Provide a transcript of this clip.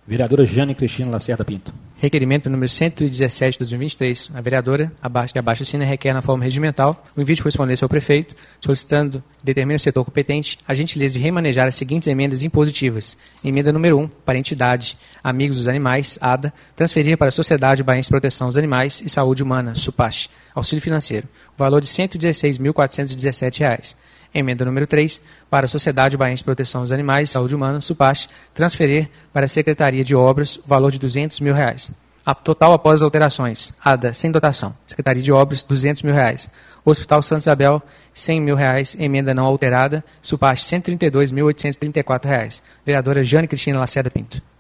Vereadora Jane Cristina Lacerda Pinto. Requerimento número 117 de 2023. A vereadora, que abaixo assina, requer na forma regimental o envio de correspondência ao prefeito, solicitando, determina o setor competente, a gentileza de remanejar as seguintes emendas impositivas. Emenda número 1, para a entidade Amigos dos Animais, ADA, transferir para a Sociedade Baiense de Proteção aos Animais e Saúde Humana, SUPASH, auxílio financeiro, o valor de R$ 116.417. Emenda número 3, para a Sociedade Baiense de Proteção aos Animais e Saúde Humana, SUPASH, transferir para a Secretaria de Obras o valor de R$ 200 mil. A total após as alterações. ADA, sem dotação. Secretaria de Obras, R$ 200 mil. Hospital Santa Isabel, R$ 100 mil. Emenda não alterada. SUPASH, R$ 132.834. Vereadora Jane Cristina Lacerda Pinto.